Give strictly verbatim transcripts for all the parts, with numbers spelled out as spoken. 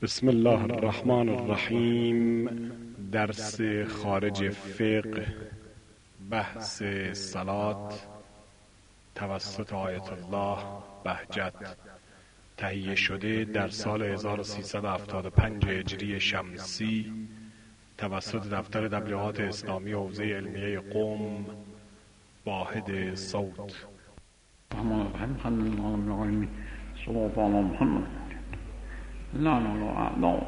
بسم الله الرحمن الرحیم. درس خارج فقه، بحث صلات توسط آیت الله بهجت، تهیه شده در سال هزار و سیصد و هفتاد و پنج هجری شمسی توسط دفتر تبلیغات اسلامی حوزه علمیه قم، واحد صوت. لا لا لا لا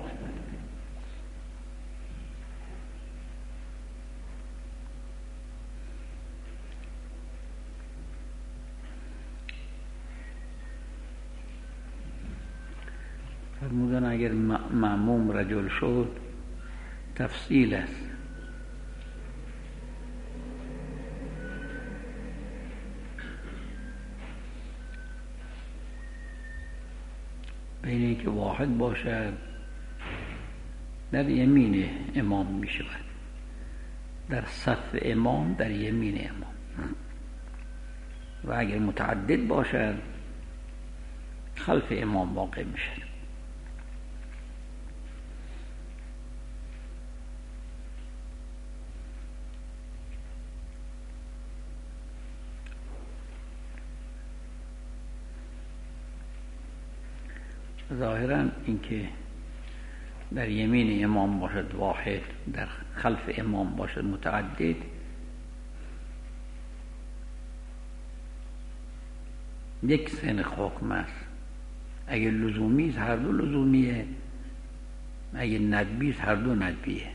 فرمودن اگر مأموم رجل شد تفصیل است. بین اینکه واحد باشد در یمین امام می شود، در صف امام در یمین امام، و اگر متعدد باشد خلف امام واقع می شود. ظاهراً اینکه در یمین امام باشد واحد، در خلف امام باشد متعدد، یک سن حکم است. اگر لزومی است هر دو لزومیه، اگر ندبی است هر دو ندبیه.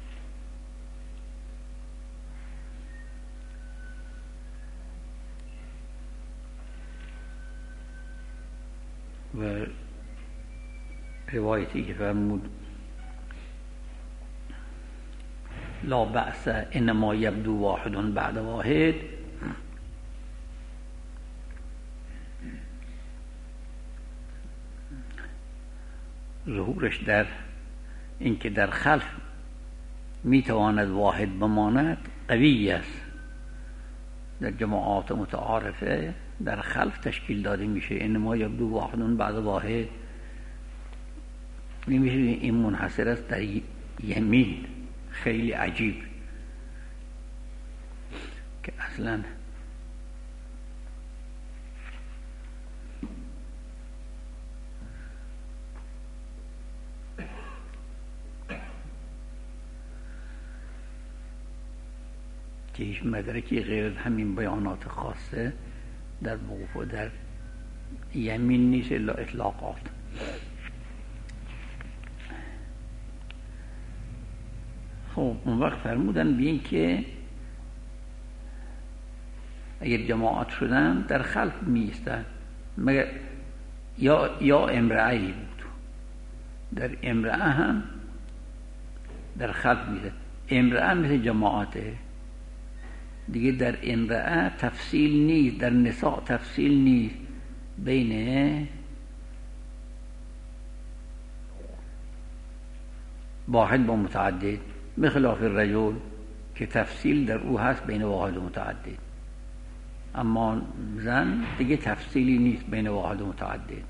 و روایتی که فرمود لا بأس انما یبدو واحد بعد واحد، ظهورش در اینکه در خلف میتواند واحد بماند قوی است. در جماعات متعارفه در خلف تشکیل داده میشه انما یبدو واحد بعد واحد، نمیشه این منحصر است در یمین. خیلی عجیب که اصلا که هیچ مدرکی غیر از همین بیانات خاصه در موقف و در یمین نیست الا اطلاقات. خب اون وقت فرمودن بین که اگر جماعت شدن در خلف می ایستن، مگر یا یا امرأهی بود، در امرأه هم در خلف می ایستن. امرأه مثل جماعته دیگه، در امرأه تفصیل نیست، در نساء تفصیل نیست بین واحد با متعدد، بخلاف الرجل که تفصیل در او هست بین واحد و متعدد. اما زن دیگه تفصیلی نیست بین واحد و متعدد.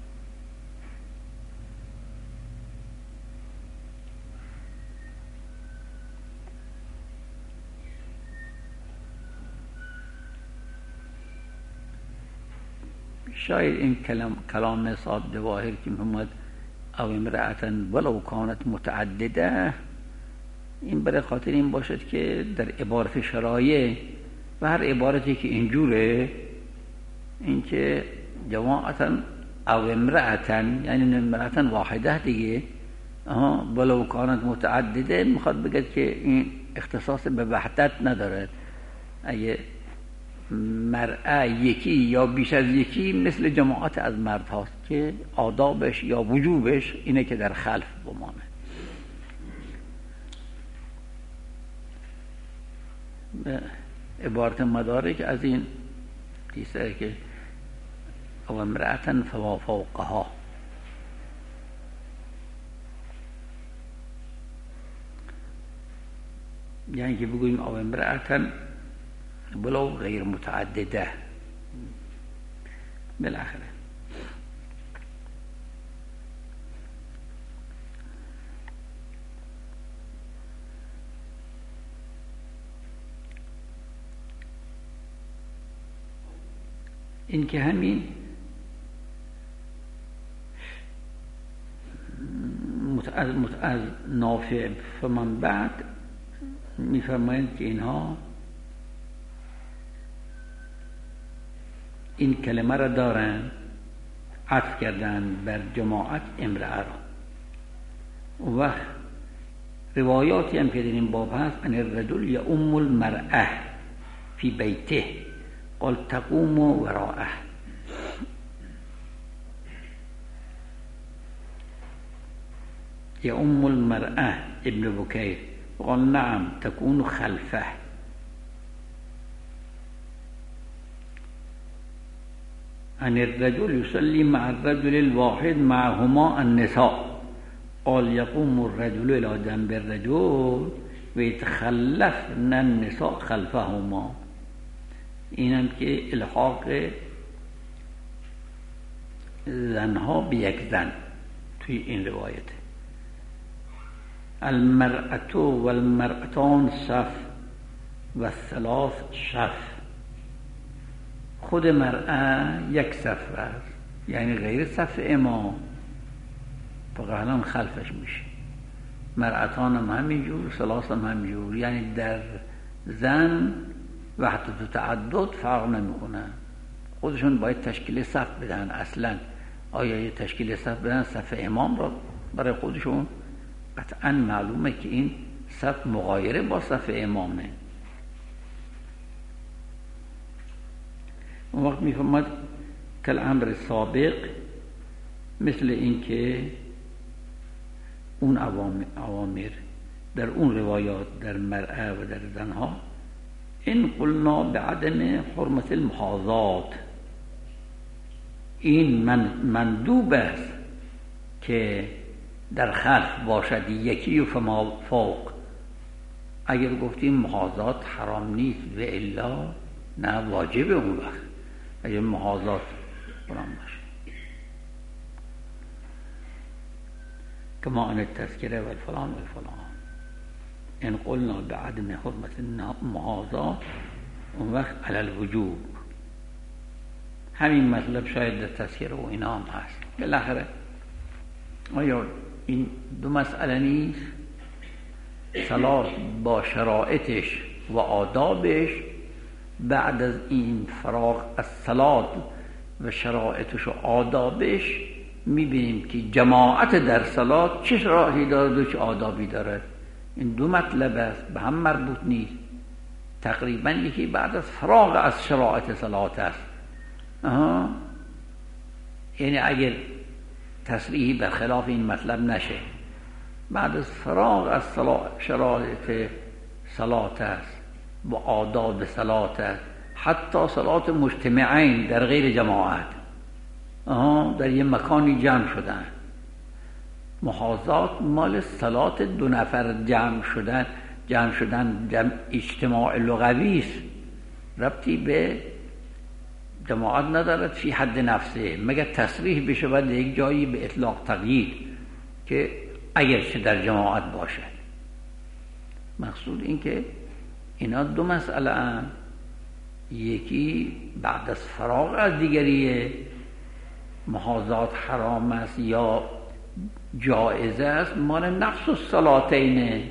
شاید این کلام کلام ساده واحد که محمد او امرأة ولو کانت متعدده، این برای خاطر این باشد که در عبارت شرایع و هر عبارتی که اینجوره، این که جماعتا او امرأة یعنی امرأة واحده دیگه، آها ولو کانت متعدده میخواد بگه که این اختصاص به وحدت ندارد. اگه مرأة یکی یا بیش از یکی مثل جماعت از مرد هاست که آدابش یا وجوبش اینه که در خلف بمانه. عبارت مدارک از این دیسته که او امرأة فما فوقها، یعنی که بگوییم او امرأة ولو غیر متعدده. بالاخره این که همین از نافع فمن بعد میفرمایند که اینها این کلمه را دارن، عطف کردن بر جماعت امرأه را. و روایاتی هم که در این باب هست، ان الرجل یؤم المرأة فی بیته قال تقوم وراءه. یؤم المرأة ابن بکیر قال نعم تكون خلفه. ان الرجل يصلي مع الرجل الواحد معهما النساء قال يقوم الرجل الى جنب الرجل ويتخلفن النساء خلفهما. اینم که الحاق زنها به یک زن توی این روایت. المرأة والمرأتان صف و ثلاث شف. خود مرأة یک صف است، یعنی غیر صف امام، فقط الان خلفش میشه. مرأتان هم همینجور، ثلاث هم همینجور، یعنی در زن وحدت و تعدد فرق نمیکنه. خودشون باید تشکیل صف بدن. اصلا آیا یه تشکیل صف بدن صف امام را برای خودشون؟ قطعا معلومه که این صف مغایره با صف امامه. اون وقت میفهمد کل امر سابق، مثل این که اون اوامر در اون روایات در مرأة و در زنها، این قلنا به عدم حرمت المحاذات، این من مندوب است که در خلف باشد یکی و فما فوق. اگر گفتیم محاذات حرام نیست و الا نه واجبه. اون وقت اگر محاذات حرام باشه، کما ان التذکره و الفلان و الفلان، ان قلنا بعدم حرمت المحاذات، اون وقت علی الوجوب. همین مطلب شاید در تذکره و اینا هم هست. بالاخره آیا این دو مسئله نیست؟ صلات با شرائطش و آدابش، بعد از این فراغ از صلات و شرائطش و آدابش میبینیم که جماعت در صلات چه شرایطی دارد و چه آدابی دارد. این دو مطلب است، به هم مربوط نیست. تقریبا یکی بعد از فراغ از شرائط صلات است. آها. یعنی اگر تصریحی برخلاف این مطلب نشه، بعد از فراغ از شرایط صلات است و آداب صلات است، حتی صلات مجتمعین در غیر جماعت، آها، در یه مکانی جمع شدن. محاذات مال صلات دو نفر جمع شدن، جمع شدن جمع اجتماع لغوی است، ربطی به جماعت ندارد فی حد نفسه، مگر تصریح بشه و یک جایی به اطلاق تقیید که اگرچه در جماعت باشد. مقصود این که اینا دو مسئله هم، یکی بعد از فراغ از دیگریه، محاذات حرام است یا جائزه است، مال نقص الصلاتینه.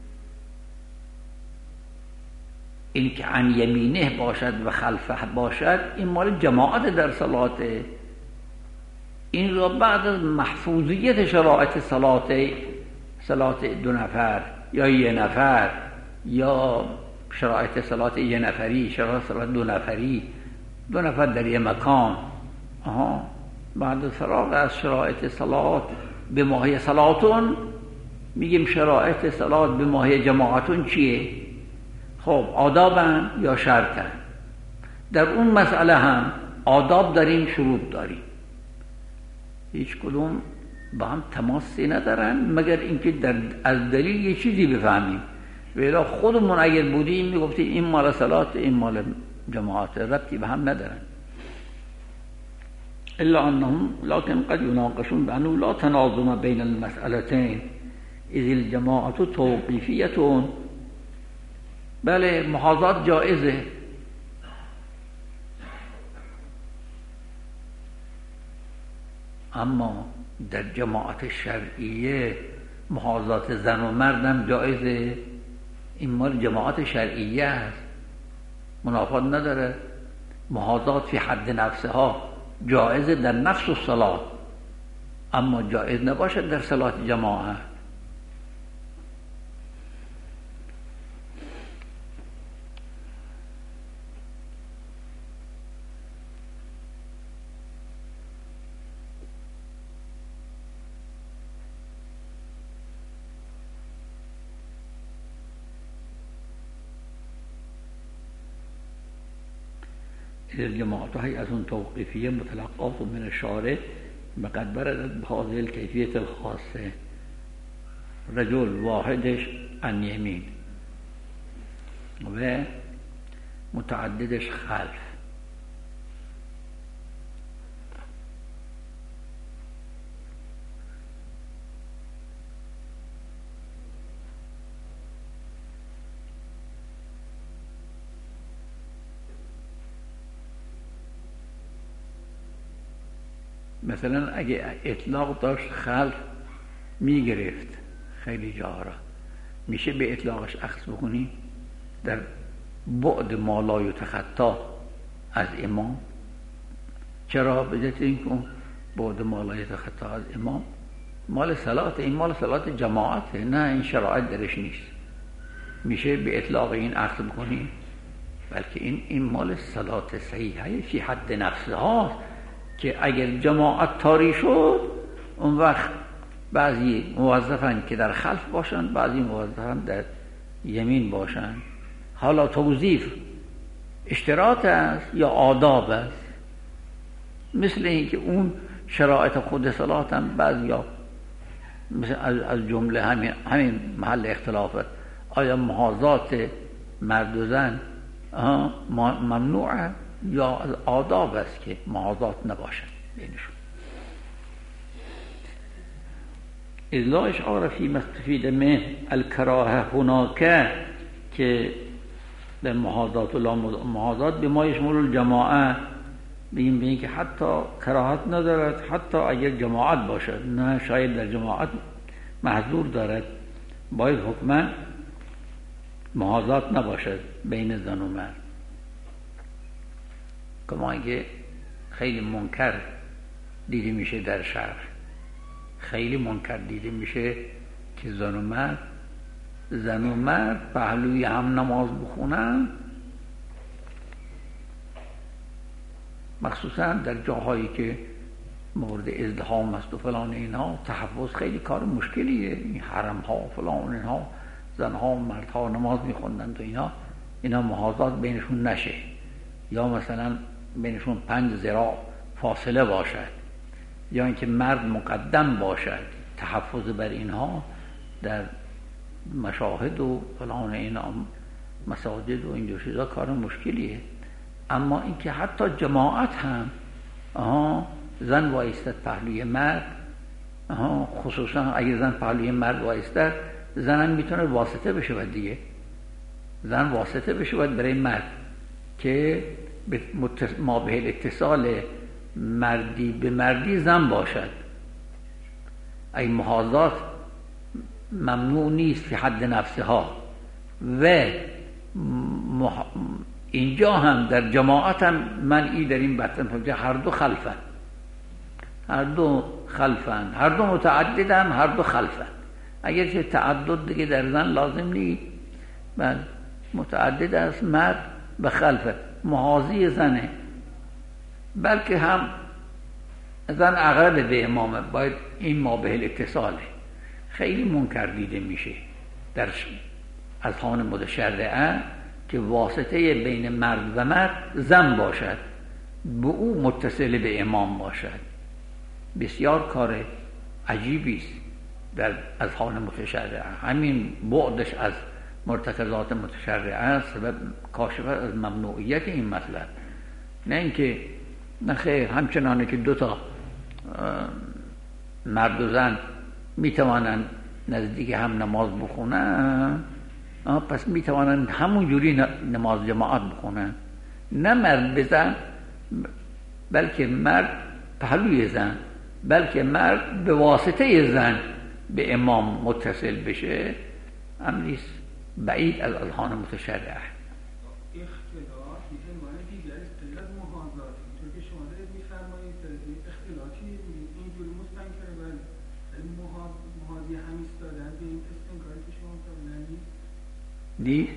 این که عن یمینه باشد و خلفه باشد، این مال جماعت در صلاته. این را بعد از محفوظیت شرایط صلات صلات دو نفر یا یه نفر، یا شرایط صلات یه نفری، شرایط صلات دو نفری، دو نفر در یه مکان، آها، بعد از فراغ از شرایط صلات به ماهی صلاتون میگیم شرایط صلات به ماهی جماعتون چیه؟ خب آدابن یا شرطن؟ در اون مسئله هم آداب داریم، شروط داریم، هیچ کدوم با هم تماسی ندارن مگر اینکه در از دلیل یه چیزی بفهمیم. ولی خودمون اگر بودیم میگفتیم این مال صلات این مال جماعت، ربطی به هم ندارن. الا انهم لكن قد يناقشون بانه لا تناظم بين المسألتين اذ الجماعة توقیفیة. بله، محاذات جائزه، اما در جماعت شرعیه محاذات زن و مردم جایزه. این مال جماعت شرعیه است، منافات نداره. محاذات فی حد نفسها جایزه در نفس و صلات، اما جایز نباشد در صلات جماعت. الجماعات هيئة توقيفية متلقاة من الشارع وقد بردت بهذه الكيفية الخاصة، رجل واحدش عن يمين و متعددش خلف. مثلا اگه اطلاق داشت خلف میگرفت خیلی جا را، میشه به اطلاقش اخذ بکنی در بعد مالای و تخطا از امام. چرا بجت این کن بعد مالای تخطا از امام مال صلات، این مال صلات جماعته، نه این شرایط درش نیست، میشه به اطلاق این اخذ بکنی. بلکه این این مال صلات صحیحه فی حد نفسها که اگر جماعت طاری شد اون وقت بعضی موظفن که در خلف باشن، بعضی موظفن در یمین باشن. حالا توظیف اشتراط است یا آداب است؟ مثل این که اون شرایط خود صلات هم بعضیا مثل از جمله همین همین محل اختلافه، آیا محاذات مرد و زن ممنوعه یا از آداب است که محاذات نباشد بینشون. اذ لا اشعار فی مستفید من الکراهه هناک، که در محاذات و لا محاذات به ما یشمل الجماعه، بگیم بگیم که حتی کراهت ندارد حتی اگر جماعت باشد، نه شاید در جماعت محظور دارد، باید حکما محاذات نباشد بین زن و مرد. کما اینکه خیلی منکر دیده میشه در شهر، خیلی منکر دیده میشه که زن و مرد زن و مرد پهلوی هم نماز بخونن، مخصوصا در جاهایی که مورد ازدحام است و فلان اینها. تحفظ خیلی کار مشکلیه، این حرم ها فلان اینها، زن ها و مرد ها نماز میخوندن تو اینا اینا محاذات بینشون نشه، یا مثلا بینشون پنج ذراع فاصله باشد، یا اینکه مرد مقدم باشد. تحفظ بر اینها در مشاهد و فلان اینا مساجد و اینجور چیزا کار مشکلیه. اما اینکه حتی جماعت هم آها زن وایستد پهلوی مرد، آها خصوصا اگر زن پهلوی مرد وایستد، زن هم میتونه واسطه بشه و دیگه زن واسطه بشه برای مرد که ما به اتصال مردی به مردی زن باشد. این محاذات ممنوع نیست فی حد نفسها، و مح... اینجا هم در جماعت هم منعی در این بطن که هر دو خلفن، هر دو خلفن، هر دو متعددن، هر دو خلفن. اگر که تعدد دیگه در زن لازم نیست، بل متعدد است مرد به خلفه محاذی زنه، بلکه هم زن اقرب به امامه، باید این ما به الاتصاله. خیلی منکر دیده میشه در اذهان متشرعه که واسطه بین مرد و مرد زن باشد، به او متصل به امام باشد. بسیار کار عجیبی است در اذهان متشرعه. همین بعدش از مرتکزات متشرعه است سبب کاشف از ممنوعیت این مطلب. نه اینکه نه خیر، همچنانه که دو تا مرد و زن میتوانند نزدیک هم نماز بخونن، پس میتوانند همون جوری نماز جماعت بخونن. نه مرد بزن، بلکه مرد پهلوی زن بلکه مرد به واسطه زن به امام متصل بشه امری بعید از اذهان متشرع. دي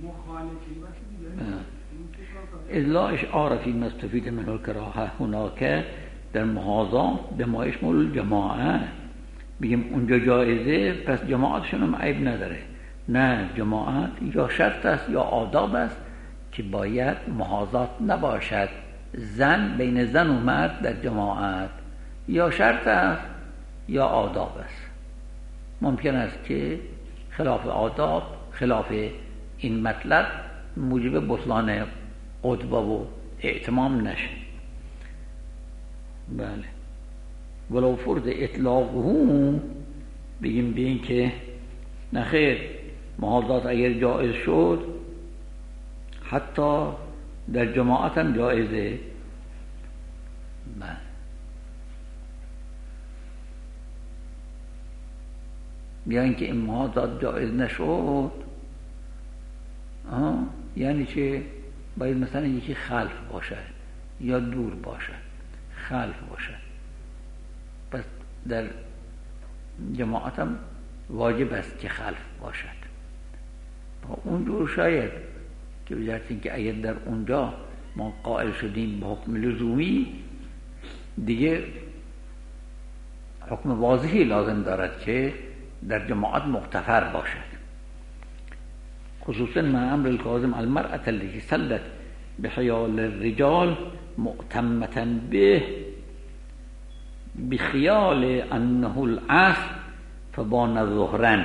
إلا إشعار فيما استفيد منه الكراهة هناك در محاضات به ما يشمل الجماعه. بگیم اونجا جایزه پس جماعتشون هم عیب نداره. نه، جماعت یا شرط است یا آداب است که باید محاضات نباشد زن بین زن و مرد در جماعت، یا شرط است یا آداب است. ممکن است که خلاف آداب، خلاف این مطلب موجب بطلان قدوه و اعتمام نشه. بله، ولو فرض اطلاقه، بگیم به این که نخیر محاضات اگر جایز شد حتی در جماعت هم جایزه. بله، یا اینکه این محاضات جایز نشد، آه یعنی چه؟ باید مثلا یکی خلف باشد یا دور باشد. خلف باشد پس در جماعت هم واجب است که خلف باشد. با اونجور شاید که بجرد که اگر در اونجا ما قائل شدیم به حکم لزومی، دیگه حکم واضحی لازم دارد که در جماعت مغتفر باشد. خصوصا مع امر الكاظم المرأة التي سلت بحيال الرجال مؤتمة به بخيال أنه العصر فبان ظهرا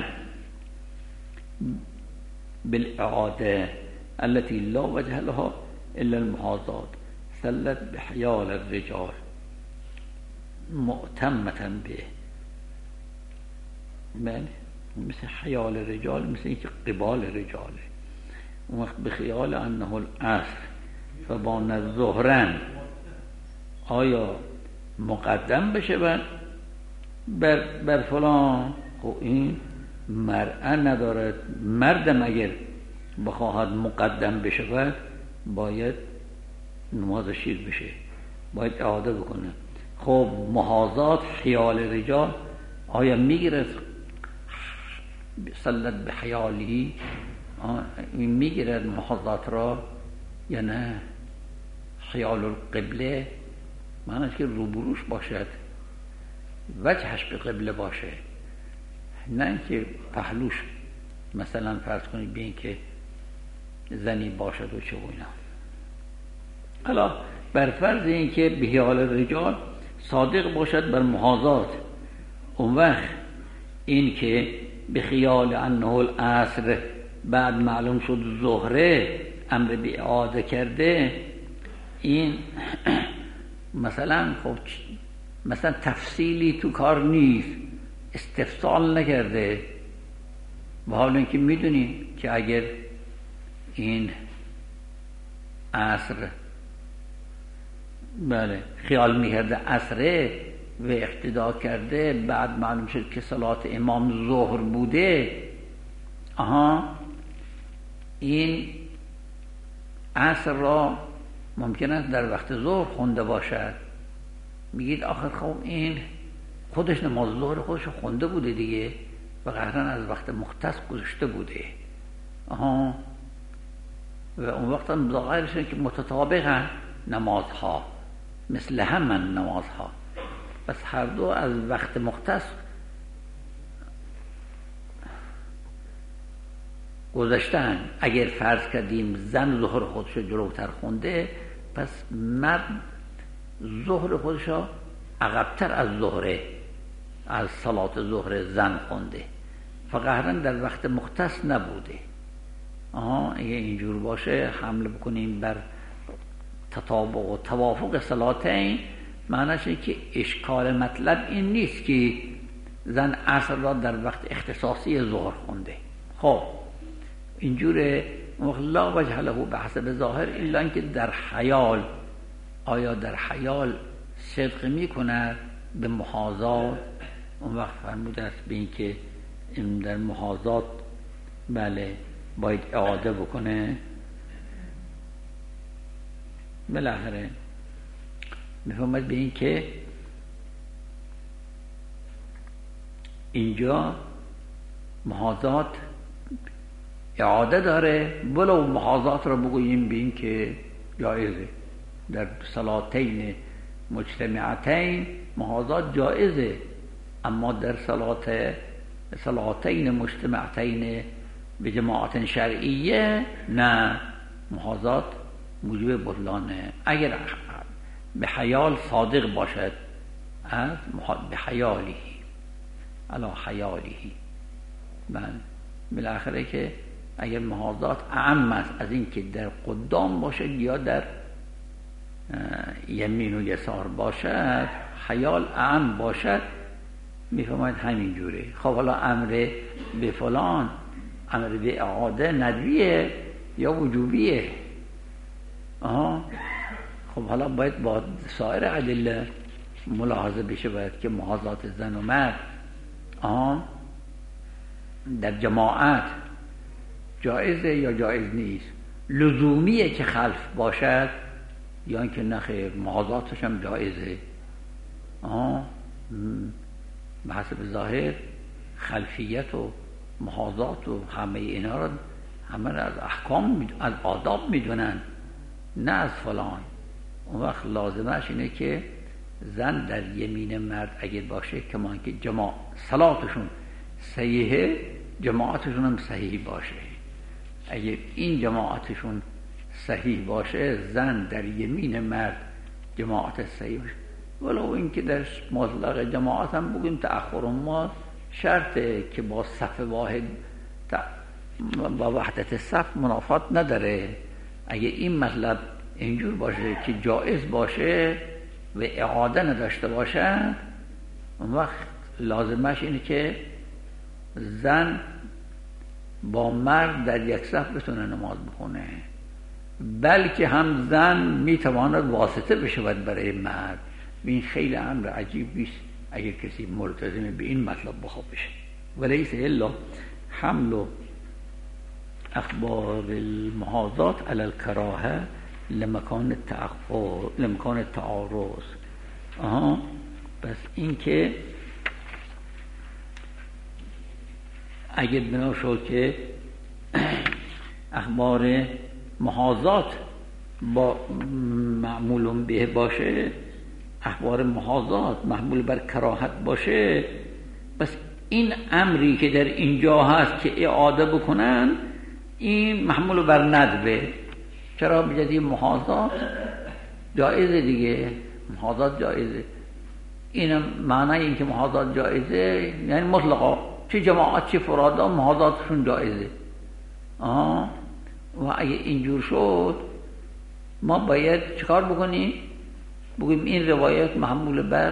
بالإعادة التي لا وجه لها إلا المحاضات. سلت بحيال الرجال مؤتمة به، بله، مثل حیال رجال، مثل اینکه قبال رجاله. اون وقت بخیال انه العصر فبان ظهرا، آیا مقدم بشه بر بر, بر فلان؟ خب این مرأة ندارد. مردم اگر بخواهد مقدم بشه بر باید نماز شیر بشه، باید اعاده بکنه. خب محاضات حیال رجال آیا میگیرد سلت به حیالی میگیرد محاضات را یا نه؟ حیال القبله معنیش که روبروش باشد، وجهش به قبله باشه، نه که پهلوش مثلا فرض کنید بین که زنی باشد و چه و اینا. حالا بر فرض این که به حیال رجال صادق باشد بر محاضات، اون وقت این که به خیال انه العصر بعد معلوم شد ظهره امر به اعاده کرده، این مثلا خب مثلا تفصیلی تو کار نیست، استفصال نکرده. و حالا اینکه میدونی که اگر این عصر بله خیال میکرده عصره و اقتدا کرده، بعد معلوم شد که صلات امام ظهر بوده، آها این عصر را ممکن است در وقت ظهر خونده باشد. میگید آخر خب این خودش نماز ظهر خودش خونده بوده دیگه و قطعاً از وقت مختص گذشته بوده، آها و اون وقت هم ظاهرش که متطابقن نمازها مثل همین نمازها، پس هر دو از وقت مختص گذشتن. اگر فرض کردیم زن ظهر خودش جلوتر خونده، پس مرد ظهر خودش عقبتر از ظهره از صلات ظهر زن خونده، فقط در وقت مختص نبوده. آها اگه اینجور باشه حمله بکنیم بر تطابق و توافق صلاتین، معنیش اینه که اشکال مطلب این نیست که زن عصر را در وقت اختصاصی ظهر خونده. خب اینجوره لا وجه له به حسب ظاهر الا اینکه در حیال، آیا در حیال صدق میکند به محاذات، اون وقت فرمود است به این که این در محاذات بله باید اعاده بکنه. بالاخره میفهمد به این که اینجا محاذات اعاده داره، ولو محاذات رو بگوییم به این که جایزه. در صلاتین مجتمعتین محاذات جایزه، اما در صلات صلاتین مجتمعتین به جماعت شرعیه نه، محاذات موجب بطلانه. اگر به حیال صادق باشد از به حیالی علا حیالی، بله بالاخره که اگر محاذات اعم است از این که در قدام باشد یا در یمین و یسار باشد، حیال اعم باشد، میفهمید همین جوره. خب حالا امر به فلان، امر به اعاده ندویه یا وجوبیه؟ آها خب حالا باید با سایر ادله ملاحظه بشه، باید که محاذات زن و مرد آها در جماعت جایزه یا جایز نیست، لزومیه که خلف باشد یا اینکه نخیر محاذاتش هم جایزه. آها به حسب ظاهر خلفیت و محاذات و همه اینا رو همه رو از احکام از آداب میدونن، نه از فلان. اون وقت لازمش اینه که زن در یمین مرد اگر باشه کمان که جماع صلاتشون صحیحه، جماعتشون هم صحیح باشه. اگر این جماعتشون صحیح باشه، زن در یمین مرد جماعت صحیح باشه، ولو این که در مطلق جماعت هم بگیم تأخر ما شرطه که با صف واحد با وحدت صف منافات نداره. اگه این مطلب اینجور باشه که جایز باشه و اعاده نداشته باشه، اون وقت لازمش اینه که زن با مرد در یک صف بتونه نماز بخونه، بلکه هم زن میتواند واسطه بشود برای مرد. این خیلی امر عجیب نیست اگر کسی ملتزم به این مطلب بخواد بشه. ولیس الا حمل اخبار المحاذات علی الکراهه لمکان التعفف لمکان التعارض. آها پس این که اگر بنا شد که اخبار محاذات با معمول به باشه، اخبار محاذات محمول بر کراهت باشه، پس این امری که در اینجا هست که اعاده بکنن این محمول بر ندبه. چرا بجدی محاذات جایزه دیگه، محاذات جایزه. این معنی این که محاذات جایزه یعنی مطلقا چه جماعت چه فرادا محاذاتشون جایزه. آه و اگه اینجور شد ما باید چکار بکنیم؟ بگیم این روایت محمول بر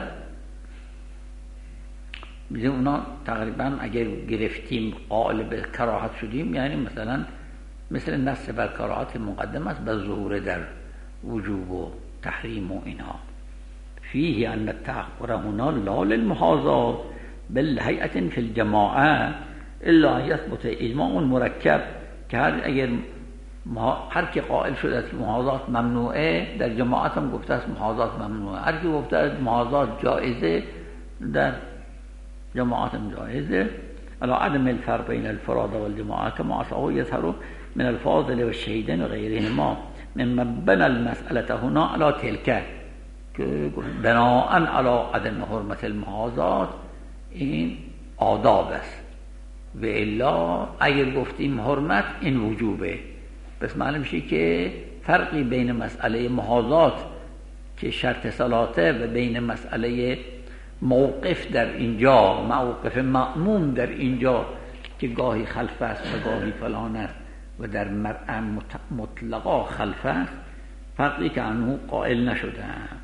بزیم اونا تقریبا اگر گرفتیم قائل به کراهت شدیم، یعنی مثلا مثل نص بر کراهت مقدم است بر ظهور در وجوب و تحریم و اینها. فیه ان التأخر هنا لا للمحاذات بل هیئة فی الجماعه الا یثبت اجماع مرکب، که هر اگر هر کی قائل شده است محاذات ممنوعه، در جماعت هم گفته است محاذات ممنوعه. هر کی گفته است محاذات جایزه، در جماعت هم جایزه. علی عدم الفرق بین الفراد والجماعه كما اصحاب يظهر من الفاضل والشهيدين وغيرهما مما بنى المسألة هنا على تلك بناء على عدم حرمة المحاذات. این آداب است و الا اگر گفتیم حرمت این وجوبه. پس معلوم میشه که فرقی بین مسئله محاذات که شرط صلاته و بین مسئله موقف در اینجا، موقف مأموم در اینجا که گاهی خلف است و گاهی فلان است و در مرء مطلقا خلف است، فرقی که عنه قائل نشده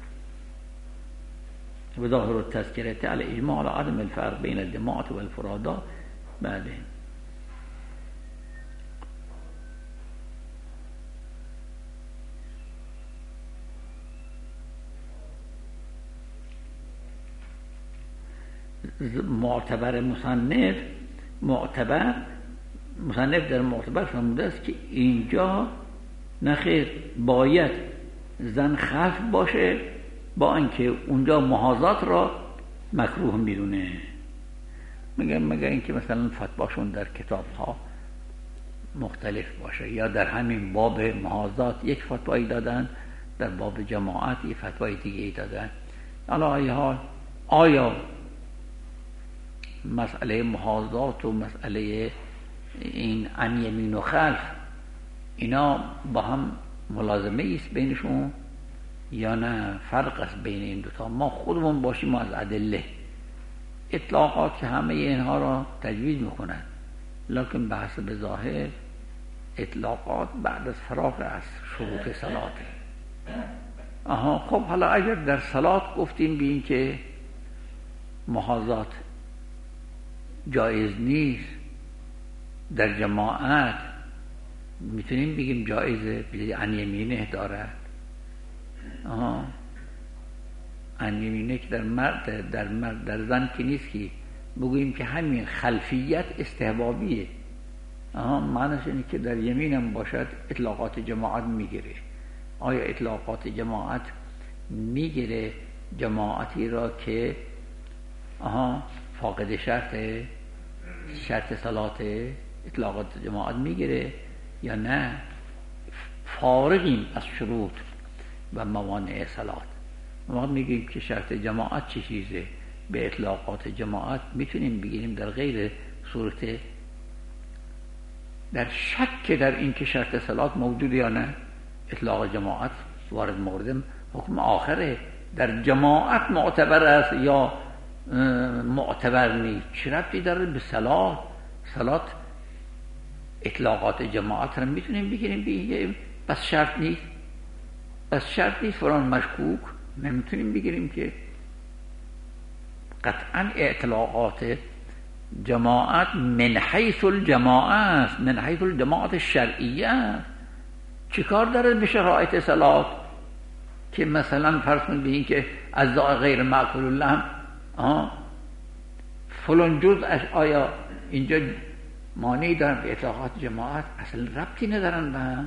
و ظاهر التذکرة على اجماع على عدم الفرق بین الجماعة والفرادا. بعده معتبر مصنف معتبر مصنف در معتبر فرموده است که اینجا نخیر باید زن خلف باشه، با اینکه اونجا محاذات را مکروه میدونه. مگر مگر اینکه مثلا فتواشون در کتاب ها مختلف باشه، یا در همین باب محاذات یک فتوایی دادن، در باب جماعت یک فتوای دیگه دادن. حالا ای حال آیا مسئله محاذات و مسئله این عن یمین و خلف اینا با هم ملازمه است بینشون یا نه فرق است بین این دوتا؟ ما خودمون باشیم از ادله اطلاقات که همه اینها را تجویز میکنن، لکن بحث به ظاهر اطلاقات بعد از فراغ از شروط صلات. آها خب حالا اگر در صلات گفتیم بین که محاذات جایز نیست، در جماعت میتونیم بگیم جایزه، بگیم عن یمینه دارد. آها عن یمینه که در مرد در مرد در زن که نیست، که بگوییم که همین خلفیت استحبابیه. آها معنیش اینه که در یمینم باشد اطلاقات جماعت میگیره. آیا اطلاقات جماعت میگیره جماعتی را که آها فاقد شرط شرط صلات اطلاقات جماعت میگیره یا نه فارغیم از شروط و موانع صلات؟ ما میگیم که شرط جماعت چه چیزه، به اطلاقات جماعت میتونیم بگیریم در غیر صورت در شک در این که شرط صلات موجود یا نه. اطلاق جماعت وارد مورد حکم آخره، در جماعت معتبر است یا معتبر نیست، چه ربطی داره به صلات؟ صلات اطلاقات جماعت رو میتونیم بگیریم بگیریم بس شرط نیست، بس شرط نیست فلان مشکوک نمیتونیم بگیریم که. قطعا اطلاقات جماعت من حیث الجماعه است، من حیث الجماعت الشرعیه است. چه کار داره به شرایط صلات که مثلا فرض کنید این که از غیر معقول اللحم فلان جزء آیا اینجا مانعی دارن به اطلاقات جماعت؟ اصلا ربطی ندارن به هم.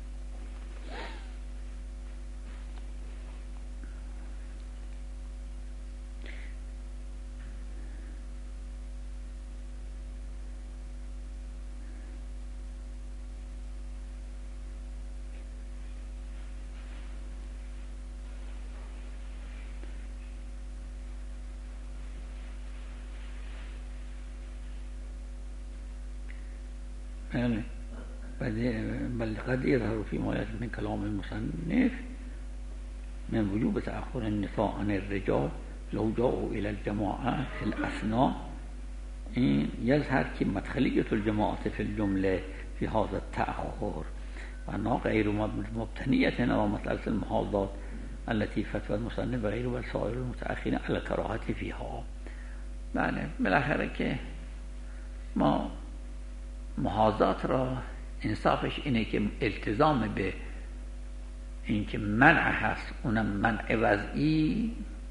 بل قد يظهر فيما يأتي من كلام المصنف من وجوب تأخر النساء عن الرجال لو جاءوا إلى الجماعة في الأثناء. يظهر که مدخلية الجماعة في الجملة في هذا التأخر وأنها غير مبتنية على مسألة المحاذات التي فتوى المصنف غير والسائر المتأخرين على الكراهة فيها. بله بالاخره که ما محاذات را انصافش اینه که التزام به این که منع هست، اونم منع وضعی.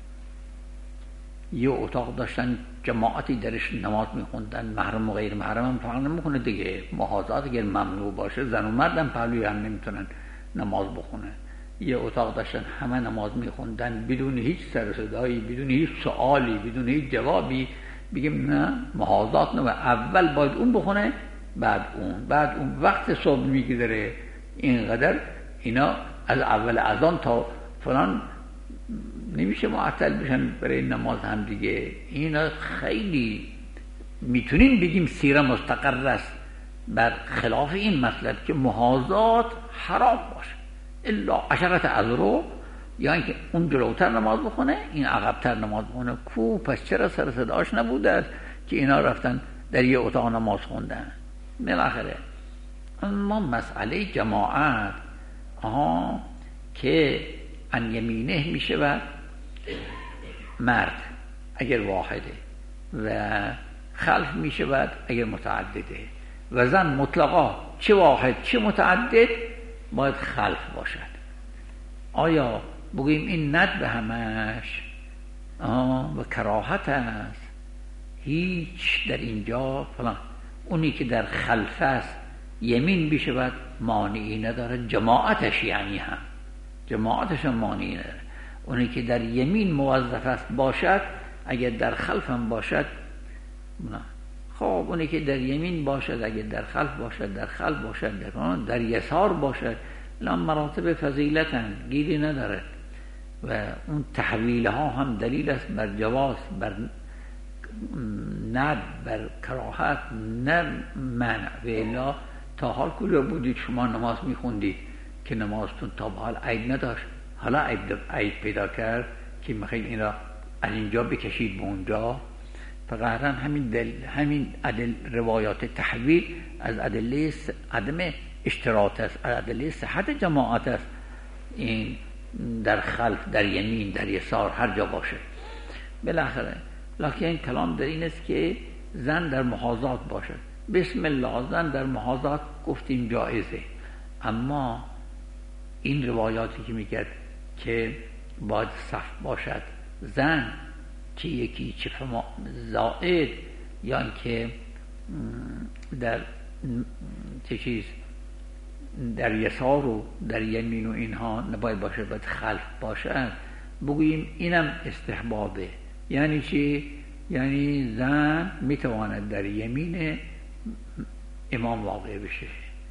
یه اتاق داشتن جماعتی درش نماز میخوندن، محرم و غیر محرم هم فرق نمیکنه دیگه. محاذات اگر ممنوع باشه زن و مردم پهلوی هم نمیتونن نماز بخونن. یه اتاق داشتن همه نماز میخوندن بدون هیچ سر صدایی، بدون هیچ سوالی، بدون هیچ جوابی، بگیم نه محاذات نه، اول باید اون بخونه بعد اون بعد اون وقت صبح میگذره اینقدر اینا از اول اذان تا فلان نمیشه معطل بشن برای نماز هم دیگه. اینا خیلی میتونیم بگیم سیره مستقر است بر خلاف این مطلب که محاذات حرام باشه الا عشرت اذرو، یا اینکه اون جلوتر نماز بخونه این عقبتر نماز بخونه. کو پس چرا سر صداش نبوده که اینا رفتن در یه اتاق نماز خوندن؟ بالاخره اما مسئله جماعت آها که عن یمینه میشه و مرد اگر واحده و خلف میشه و اگر متعدده، و زن مطلقا چه واحد چه متعدد باید خلف باشد. آیا بگوییم این ند به همش آه و کراهت است هیچ در اینجا فلان. اونی که در خلف است یمین بشود مانعی نداره، جماعتش یعنی هم جماعتش هم مانعی نداره. اونی که در یمین موظف است باشد اگر در خلف هم باشد نه. خب اونی که در یمین باشد اگر در خلف باشد، در خلف باشد، در, در یسار باشد، الان مراتب فضیلتن، گیری نداره. و اون تحویل ها هم دلیل است بر جواز، بر ند، بر کراهت، نه منع. و الا تا حال کجا بودید شما نماز میخوندید که نمازتون تا به حال عیب نداشت، حالا عیب, عیب پیدا کرد که میخواید این را از اینجا بکشید به اونجا؟ فقط همین دل، همین عدل روایات تحویل از ادله عدم اشتراط است، از ادله صحت جماعت است. این در خلف، در یمین، در یسار، هر جا باشه بالاخره. لکن این کلام در این است که زن در محاذات باشد. بسم الله، زن در محاذات گفتیم جایزه، اما این روایاتی که میگه که باید صف باشد زن، چه یکی چه فما زائد، یا اینکه در چه چیز در یسار و در یمین و اینها نباید باشه، باید خلف باشد، بگوییم اینم استحبابه. یعنی چی؟ یعنی زن میتواند در یمین امام واقع بشه،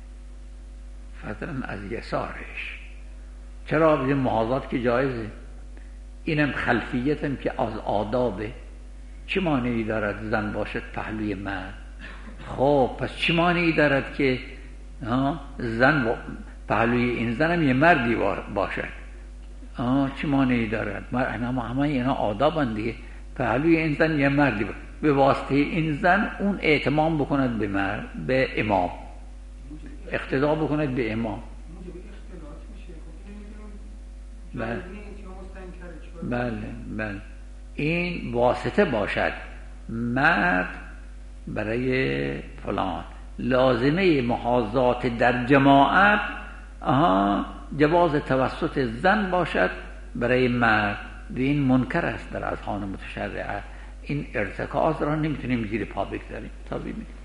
فضلا از یسارش. چرا؟ بگیم محاذات که جایزه، اینم خلفیت هم که از آدابه. چه مانعی دارد زن باشد پهلوی مرد؟ خب پس چه مانعی دارد که زن پهلوی این زن هم یه مردی باشد؟ چه مانعی دارد؟ اما همه اینا آدابن دیگه. پهلوی این زن یه مردی باشد، به واسطه این زن اون اعتمام بکند به مرد، به امام، اقتدا بکند به امام. بله بله بله این واسطه باشد. مرد برای فلان لازمه محاذات در جماعت آها جواز توسط زن باشد برای مرد. و این منکر است در اذهان متشرعه. این ارتکاز را نمیتونیم زیر پا بگذاریم. تا ببینیم